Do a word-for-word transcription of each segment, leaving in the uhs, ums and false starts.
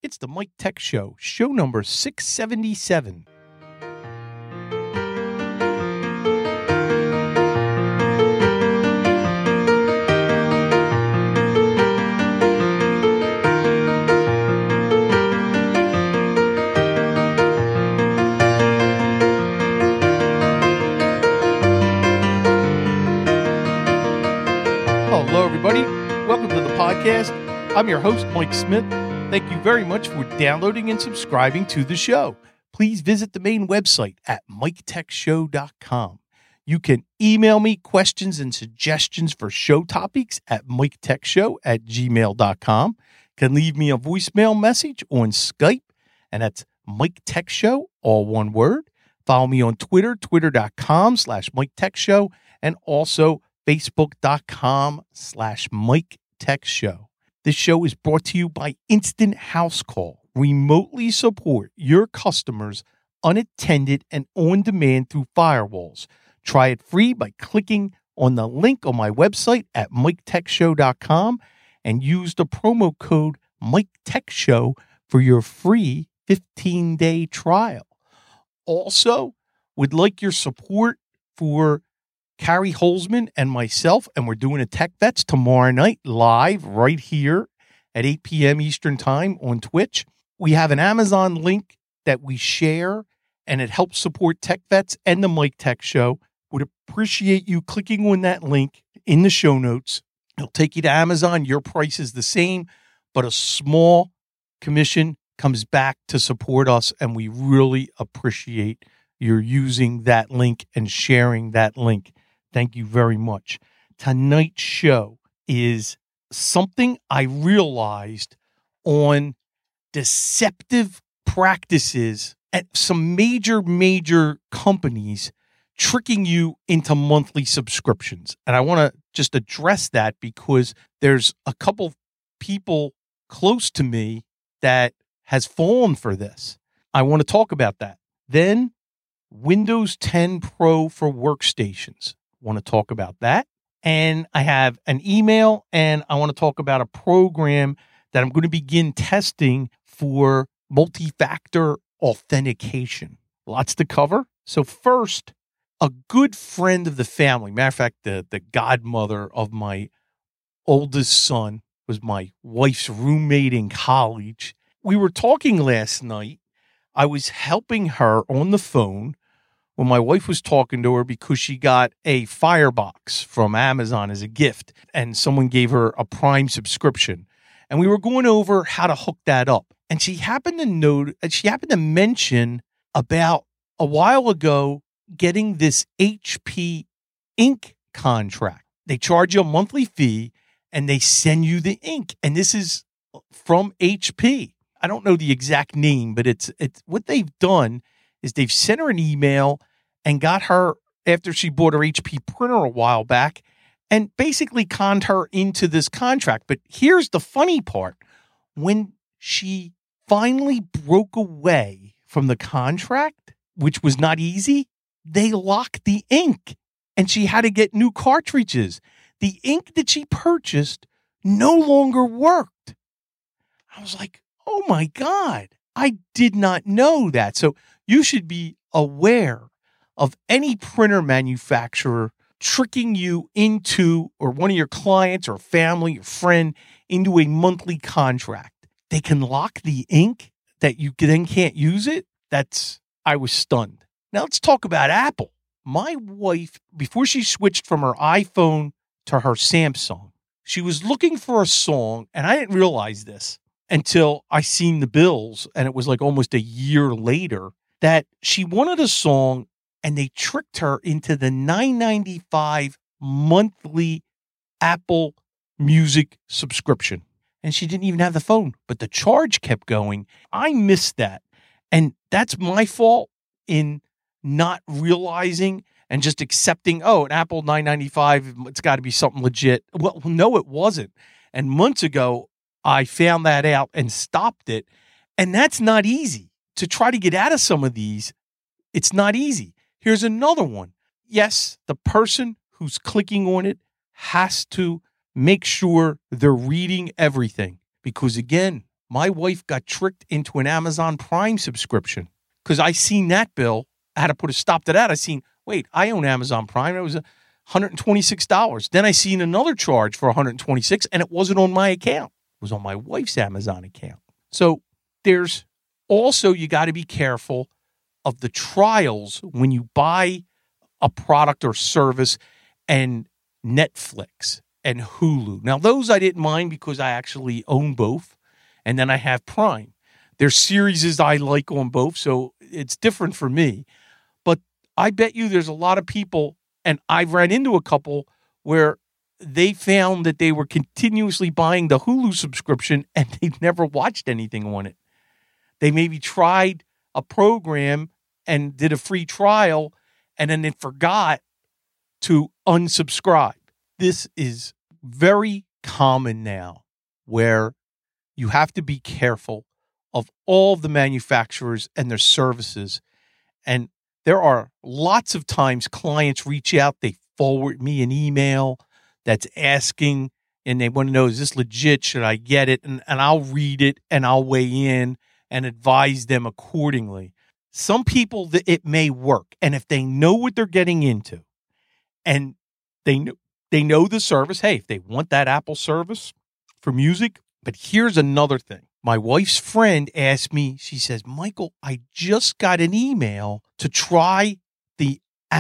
It's the Mike Tech Show, show number six seventy-seven. Hello, everybody. Welcome to the podcast. I'm your host, Mike Smith. Thank you very much for downloading and subscribing to the show. Please visit the main website at mike tech show dot com. You can email me questions and suggestions for show topics at mike tech show at gmail dot com. You can leave me a voicemail message on Skype, and that's Mike Tech Show, all one word. Follow me on Twitter, twitter.com slash Mike Tech Show, and also facebook.com slash Mike Tech Show. This show is brought to you by Instant House Call. Remotely support your customers unattended and on demand through firewalls. Try it free by clicking on the link on my website at mike tech show dot com and use the promo code Mike Tech Show for your free fifteen-day trial. Also, would like your support for Carrie Holzman and myself, and we're doing a Tech Vets tomorrow night live right here at eight p.m. Eastern Time on Twitch. We have an Amazon link that we share, and it helps support Tech Vets and the Mike Tech Show. Would appreciate you clicking on that link in the show notes. It'll take you to Amazon. Your price is the same, but a small commission comes back to support us, and we really appreciate your using that link and sharing that link. Thank you very much. Tonight's show is something I realized on deceptive practices at some major, major companies tricking you into monthly subscriptions. And I want to just address that because there's a couple people close to me that has fallen for this. I want to talk about that. Then Windows ten Pro for workstations. Want to talk about that. And I have an email, and I want to talk about a program that I'm going to begin testing for multi-factor authentication. Lots to cover. So first, a good friend of the family, matter of fact, the, the godmother of my oldest son was my wife's roommate in college. We were talking last night. I was helping her on the phone when my wife was talking to her because she got a Firebox from Amazon as a gift, and someone gave her a Prime subscription. And we were going over how to hook that up. And she happened to note, and she happened to mention about a while ago getting this H P ink contract. They charge you a monthly fee, and they send you the ink. And this is from H P. I don't know the exact name, but it's it's what they've done is they've sent her an email and got her, after she bought her H P printer a while back, and basically conned her into this contract. But here's the funny part. When she finally broke away from the contract, which was not easy, they locked the ink, and she had to get new cartridges. The ink that she purchased no longer worked. I was like, oh my God, I did not know that. So you should be aware of any printer manufacturer tricking you into, or one of your clients or family or friend, into a monthly contract. They can lock the ink that you then can't use it. That's, I was stunned. Now let's talk about Apple. My wife, before she switched from her iPhone to her Samsung, she was looking for a song, and I didn't realize this until I seen the bills, and it was like almost a year later, that she wanted a song, and they tricked her into the nine ninety-five monthly Apple Music subscription. And she didn't even have the phone, but the charge kept going. I missed that. And that's my fault in not realizing and just accepting, oh, an Apple nine ninety-five, it's got to be something legit. Well, no, it wasn't. And months ago, I found that out and stopped it. And that's not easy. To try to get out of some of these, it's not easy. Here's another one. Yes, the person who's clicking on it has to make sure they're reading everything. Because again, my wife got tricked into an Amazon Prime subscription because I seen that bill. I had to put a stop to that. I seen, wait, I own Amazon Prime. It was one hundred twenty-six dollars. Then I seen another charge for one hundred twenty-six dollars, and it wasn't on my account. It was on my wife's Amazon account. So there's also, you got to be careful of the trials when you buy a product or service, and Netflix and Hulu. Now, those I didn't mind because I actually own both, and then I have Prime. There's series I like on both, so it's different for me. But I bet you there's a lot of people, and I've ran into a couple where they found that they were continuously buying the Hulu subscription and they've never watched anything on it. They maybe tried a program and did a free trial, and then they forgot to unsubscribe. This is very common now, where you have to be careful of all the manufacturers and their services. And there are lots of times clients reach out, they forward me an email that's asking, and they want to know, is this legit? Should I get it? And, and I'll read it and I'll weigh in and advise them accordingly. Some people, it may work. And if they know what they're getting into and they know, they know the service, hey, if they want that Apple service for music. But here's another thing. My wife's friend asked me, she says, Michael, I just got an email to try the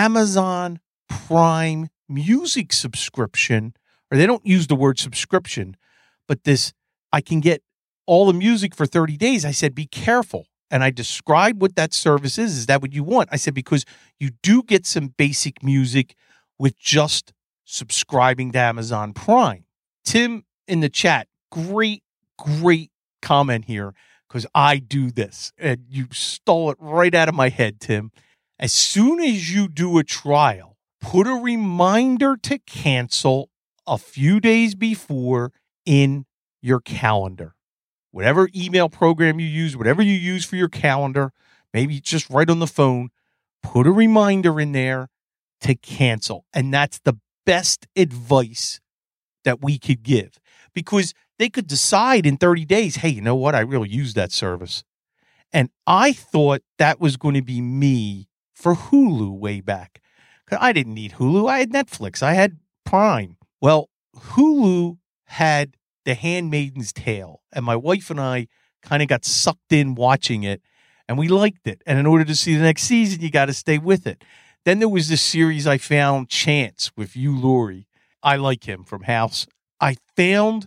Amazon Prime music subscription, or they don't use the word subscription, but this, I can get all the music for thirty days. I said, be careful. And I described what that service is. Is that what you want? I said, because you do get some basic music with just subscribing to Amazon Prime. Tim in the chat, great, great comment here, because I do this. And you stole it right out of my head, Tim. As soon as you do a trial, put a reminder to cancel a few days before in your calendar. Whatever email program you use, whatever you use for your calendar, maybe just right on the phone, put a reminder in there to cancel. And that's the best advice that we could give, because they could decide in thirty days, hey, you know what? I really use that service. And I thought that was going to be me for Hulu way back. I didn't need Hulu. I had Netflix. I had Prime. Well, Hulu had The Handmaid's Tale, and my wife and I kind of got sucked in watching it, and we liked it. And in order to see the next season, you got to stay with it. Then there was this series I found, Chance, with Hugh Laurie. I like him from House. I found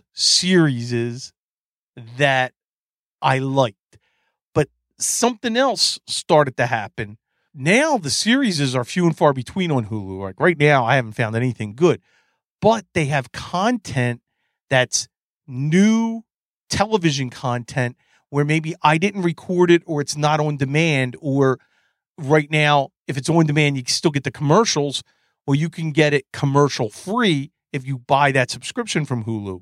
series that I liked, but something else started to happen. Now the series are few and far between on Hulu. Like right now, I haven't found anything good, but they have content that's new television content where maybe I didn't record it, or it's not on demand, or right now, if it's on demand, you still get the commercials, or you can get it commercial free if you buy that subscription from Hulu.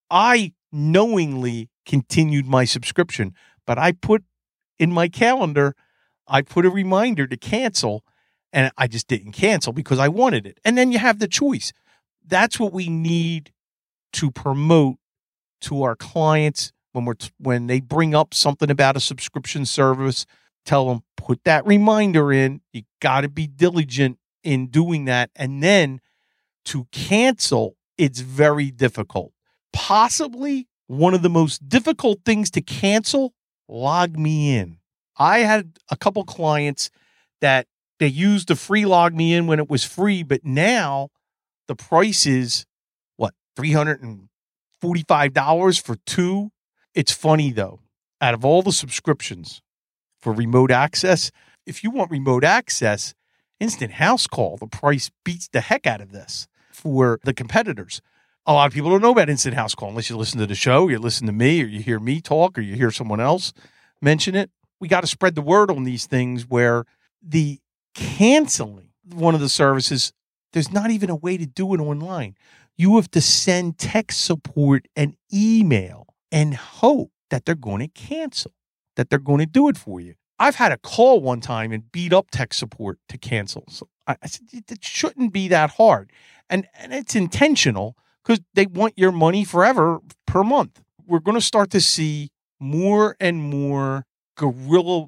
I knowingly continued my subscription, but I put in my calendar, I put a reminder to cancel, and I just didn't cancel because I wanted it. And then you have the choice. That's what we need to promote to our clients when we're t- when they bring up something about a subscription service. Tell them, put that reminder in. You got to be diligent in doing that. And then to cancel, it's very difficult. Possibly one of the most difficult things to cancel, log me in. I had a couple clients that they used the free log me in when it was free, but now the price is, what, three hundred forty-five dollars for two? It's funny, though. Out of all the subscriptions for remote access, if you want remote access, Instant House Call, the price beats the heck out of this for the competitors. A lot of people don't know about Instant House Call unless you listen to the show, you listen to me, or you hear me talk, or you hear someone else mention it. We got to spread the word on these things, where the canceling one of the services, there's not even a way to do it online. You have to send tech support an email and hope that they're going to cancel, that they're going to do it for you. I've had a call one time and beat up tech support to cancel. So I, I said, it shouldn't be that hard. And, and it's intentional because they want your money forever per month. We're going to start to see more and more guerrilla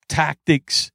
tactics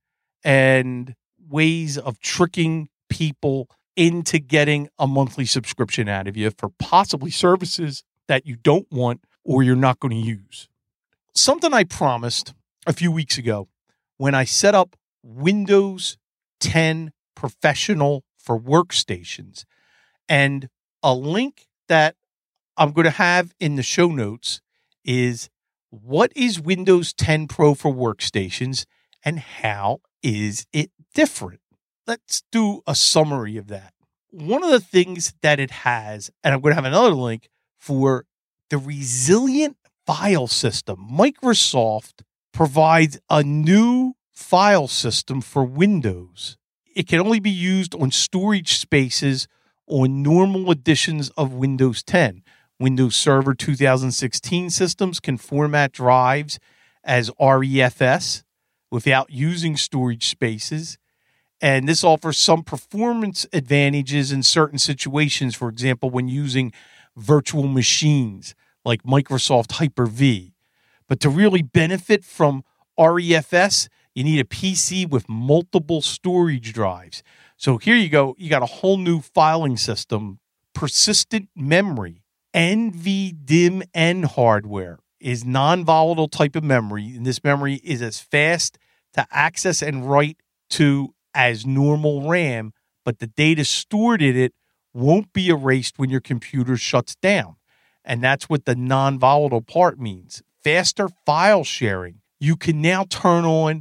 and ways of tricking people into getting a monthly subscription out of you for possibly services that you don't want or you're not going to use. Something I promised a few weeks ago when I set up Windows ten Professional for workstations, and a link that I'm going to have in the show notes is what is Windows ten Pro for workstations and how is it different? Let's do a summary of that. One of the things that it has, and I'm going to have another link for the resilient file system. Microsoft provides a new file system for Windows. It can only be used on storage spaces on normal editions of Windows ten. Windows Server two thousand sixteen systems can format drives as R E F S without using storage spaces. And this offers some performance advantages in certain situations, for example, when using virtual machines like Microsoft Hyper-V. But to really benefit from R E F S, you need a P C with multiple storage drives. So here you go. You got a whole new filing system, persistent memory, N V D I M N hardware is non-volatile type of memory. And this memory is as fast to access and write to as normal RAM, but the data stored in it won't be erased when your computer shuts down. And that's what the non-volatile part means. Faster file sharing. You can now turn on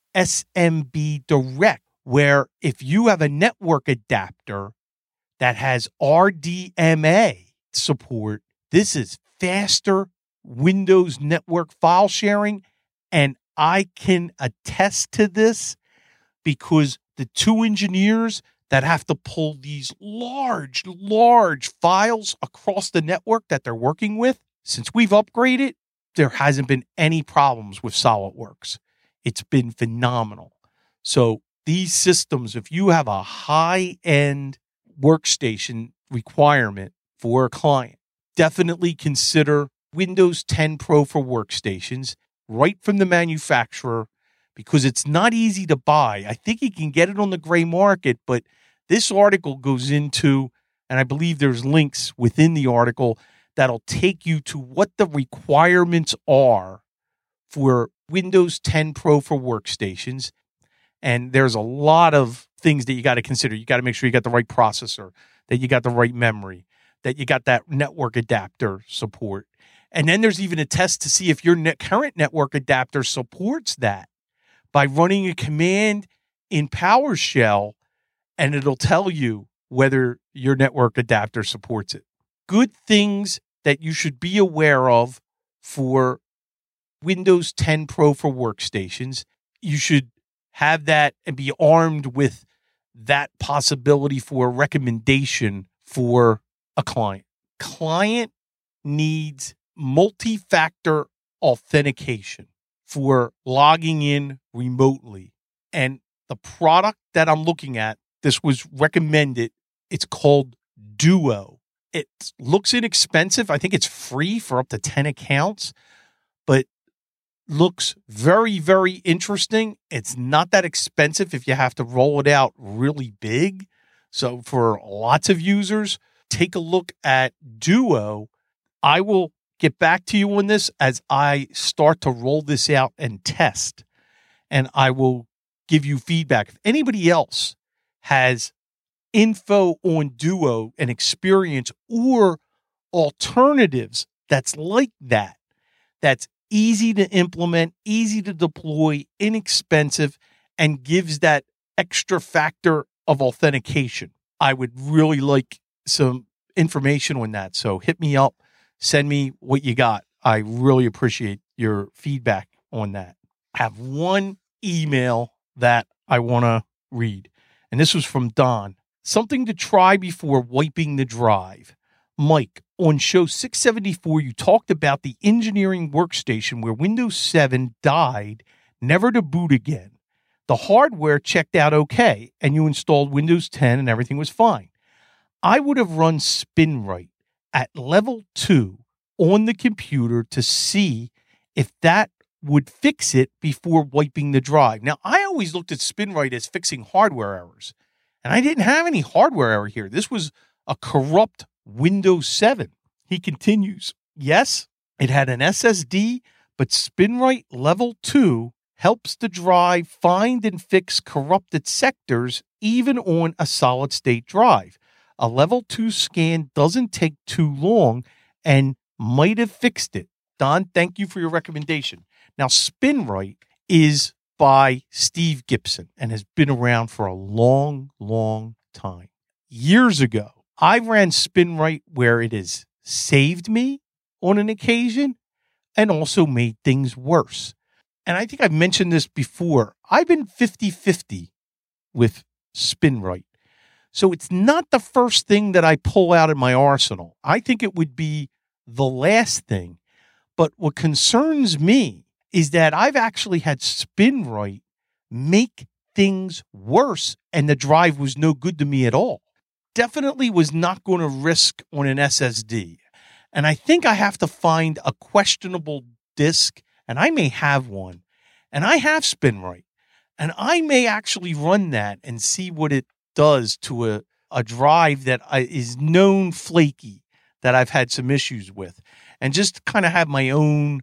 S M B Direct, where if you have a network adapter that has R D M A support, this is faster Windows network file sharing. And I can attest to this because the two engineers that have to pull these large, large files across the network that they're working with, since we've upgraded, there hasn't been any problems with SolidWorks. It's been phenomenal. So these systems, if you have a high-end workstation requirement for a client, definitely consider Windows ten Pro for workstations right from the manufacturer, because it's not easy to buy. I think you can get it on the gray market, but this article goes into, and I believe there's links within the article that'll take you to what the requirements are for Windows ten Pro for workstations. And there's a lot of things that you got to consider. You got to make sure you got the right processor, that you got the right memory, that you got that network adapter support. And then there's even a test to see if your net current network adapter supports that by running a command in PowerShell, and it'll tell you whether your network adapter supports it. Good things that you should be aware of for Windows ten Pro for workstations. You should have that and be armed with that possibility for a recommendation for a client. Client needs multi-factor authentication for logging in remotely. And the product that I'm looking at, this was recommended. It's called Duo. It looks inexpensive. I think it's free for up to ten accounts, but looks very, very interesting. It's not that expensive if you have to roll it out really big. So for lots of users, take a look at Duo. I will get back to you on this as I start to roll this out and test, and I will give you feedback. If anybody else has info on Duo and experience or alternatives that's like that, that's easy to implement, easy to deploy, inexpensive, and gives that extra factor of authentication, I would really like some information on that. So hit me up, send me what you got. I really appreciate your feedback on that. I have one email that I want to read, and this was from Don. Something to try before wiping the drive. Mike, on show six seventy-four, you talked about the engineering workstation where Windows seven died, never to boot again. The hardware checked out okay, and you installed Windows ten and everything was fine. I would have run SpinRite at level two on the computer to see if that would fix it before wiping the drive. Now, I always looked at SpinRite as fixing hardware errors, and I didn't have any hardware error here. This was a corrupt Windows seven. He continues, yes, it had an S S D, but SpinRite Level two helps the drive find and fix corrupted sectors even on a solid-state drive. A Level two scan doesn't take too long and might have fixed it. Don, thank you for your recommendation. Now, SpinRite is by Steve Gibson and has been around for a long, long time. Years ago, I ran SpinRite where it has saved me on an occasion and also made things worse. And I think I've mentioned this before. I've been fifty-fifty with SpinRite. So it's not the first thing that I pull out in my arsenal. I think it would be the last thing. But what concerns me is that I've actually had SpinRite make things worse and the drive was no good to me at all. Definitely was not going to risk on an S S D. And I think I have to find a questionable disk, and I may have one, and I have SpinRite, and I may actually run that and see what it does to a, a drive that I, is known flaky, that I've had some issues with, and just kind of have my own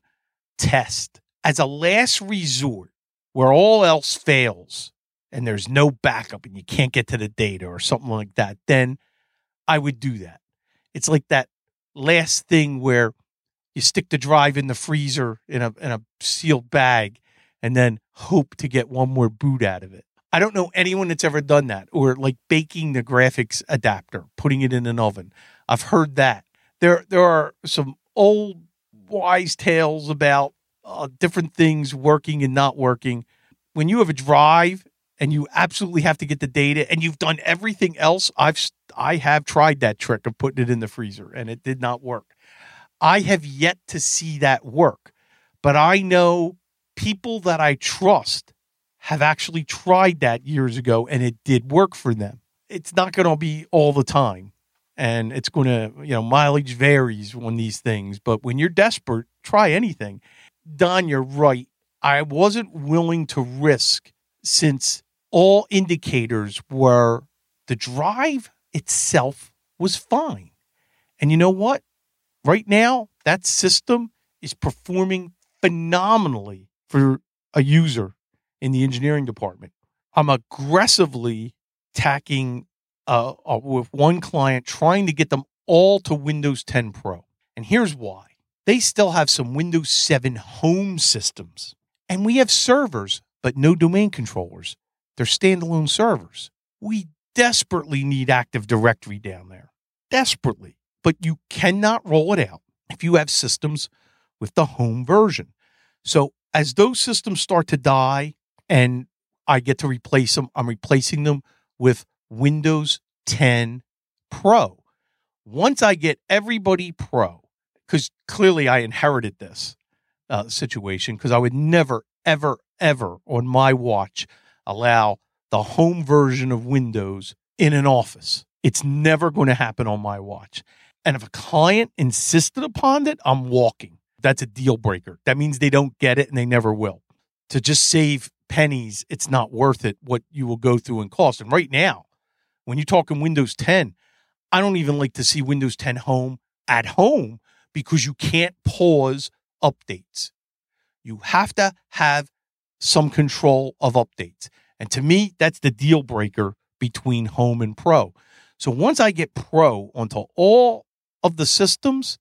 test. As a last resort, where all else fails and there's no backup and you can't get to the data or something like that, then I would do that. It's like that last thing where you stick the drive in the freezer in a in a sealed bag and then hope to get one more boot out of it. I don't know anyone that's ever done that, or like baking the graphics adapter, putting it in an oven. I've heard that. There, there are some old wise tales about uh, different things working and not working. When you have a drive and you absolutely have to get the data and you've done everything else, I've I have tried that trick of putting it in the freezer and it did not work. I have yet to see that work, but I know people that I trust have actually tried that years ago and it did work for them. It's not going to be all the time. And it's going to, you know, mileage varies on these things. But when you're desperate, try anything. Don, you're right. I wasn't willing to risk, since all indicators were the drive itself was fine. And you know what? Right now, that system is performing phenomenally for a user in the engineering department. I'm aggressively tacking Uh, uh, with one client, trying to get them all to Windows ten Pro. And here's why. They still have some Windows seven home systems. And we have servers, but no domain controllers. They're standalone servers. We desperately need Active Directory down there. Desperately. But you cannot roll it out if you have systems with the home version. So as those systems start to die and I get to replace them, I'm replacing them with Windows ten Pro. Once I get everybody Pro, because clearly I inherited this uh, situation, because I would never, ever, ever on my watch allow the home version of Windows in an office. It's never going to happen on my watch. And if a client insisted upon it, I'm walking. That's a deal breaker. That means they don't get it and they never will. To just save pennies, it's not worth it what you will go through in cost. And right now, when you're talking Windows ten, I don't even like to see Windows ten Home at home because you can't pause updates. You have to have some control of updates. And to me, that's the deal breaker between Home and Pro. So once I get Pro onto all of the systems,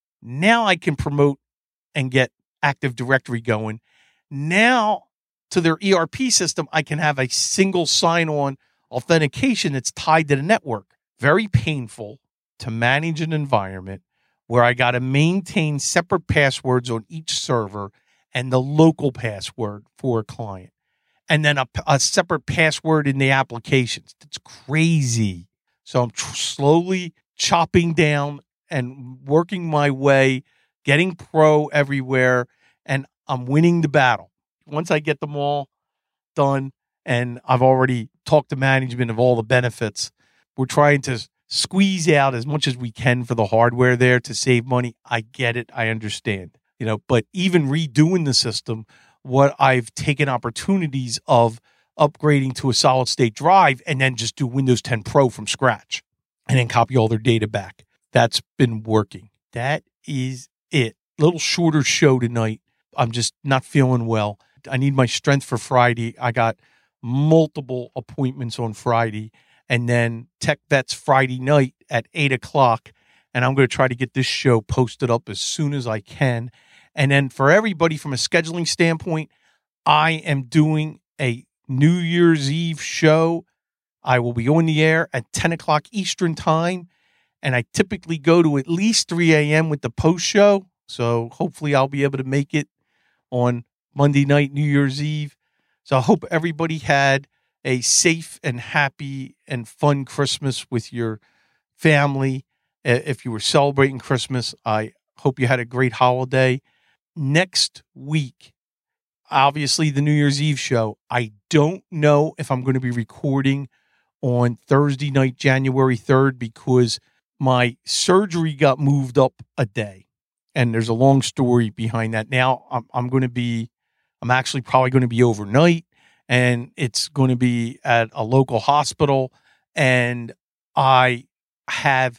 now I can promote and get Active Directory going. Now to their E R P system, I can have a single sign-on authentication that's tied to the network. Very painful to manage an environment where I got to maintain separate passwords on each server and the local password for a client, and then a, a separate password in the applications. It's crazy. So I'm tr- slowly chopping down and working my way, getting Pro everywhere, and I'm winning the battle. Once I get them all done, and I've already talked to management of all the benefits, we're trying to squeeze out as much as we can for the hardware there to save money. I get it. I understand. You you know, but even redoing the system, what I've taken opportunities of upgrading to a solid state drive and then just do Windows ten Pro from scratch and then copy all their data back. That's been working. That is it. Little shorter show tonight. I'm just not feeling well. I need my strength for Friday. I got multiple appointments on Friday, and then Tech Vets Friday night at eight o'clock. And I'm going to try to get this show posted up as soon as I can. And then for everybody from a scheduling standpoint, I am doing a New Year's Eve show. I will be on the air at ten o'clock Eastern time. And I typically go to at least three a.m. with the post show. So hopefully I'll be able to make it on Monday night, New Year's Eve. So I hope everybody had a safe and happy and fun Christmas with your family. If you were celebrating Christmas, I hope you had a great holiday. Next week, obviously the New Year's Eve show. I don't know if I'm going to be recording on Thursday night, January third, because my surgery got moved up a day. And there's a long story behind that. Now I'm, I'm going to be, I'm actually probably going to be overnight, and it's going to be at a local hospital. And I have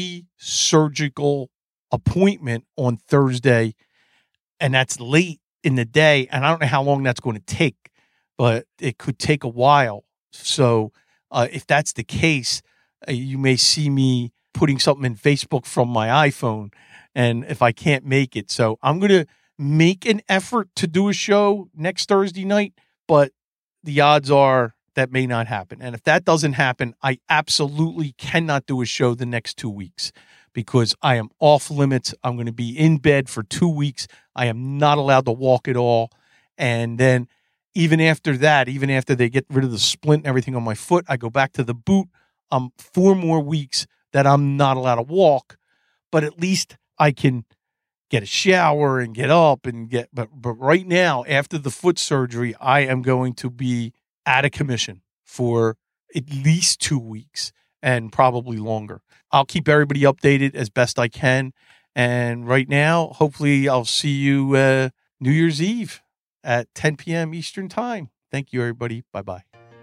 pre-surgical appointment on Thursday, and that's late in the day. And I don't know how long that's going to take, but it could take a while. So uh, if that's the case, uh, you may see me putting something in Facebook from my iPhone, and if I can't make it. So I'm going to make an effort to do a show next Thursday night, but the odds are that may not happen. And if that doesn't happen, I absolutely cannot do a show the next two weeks because I am off limits. I'm going to be in bed for two weeks. I am not allowed to walk at all. And then even after that, even after they get rid of the splint and everything on my foot, I go back to the boot. Um, four more weeks that I'm not allowed to walk, but at least I can get a shower and get up and get, but, but right now, after the foot surgery, I am going to be out of commission for at least two weeks and probably longer. I'll keep everybody updated as best I can. And right now, hopefully I'll see you uh, New Year's Eve at ten p.m. Eastern time. Thank you, everybody. Bye-bye.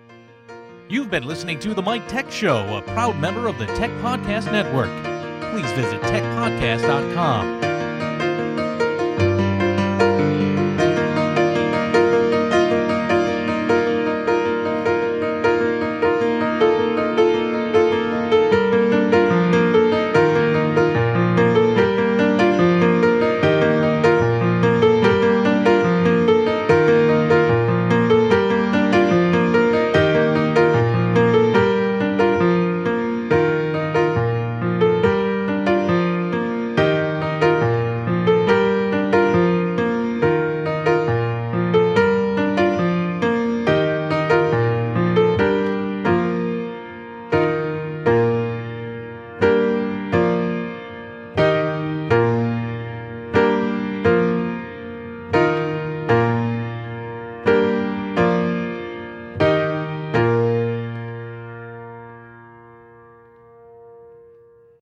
You've been listening to The Mike Tech Show, a proud member of the Tech Podcast Network. Please visit tech podcast dot com.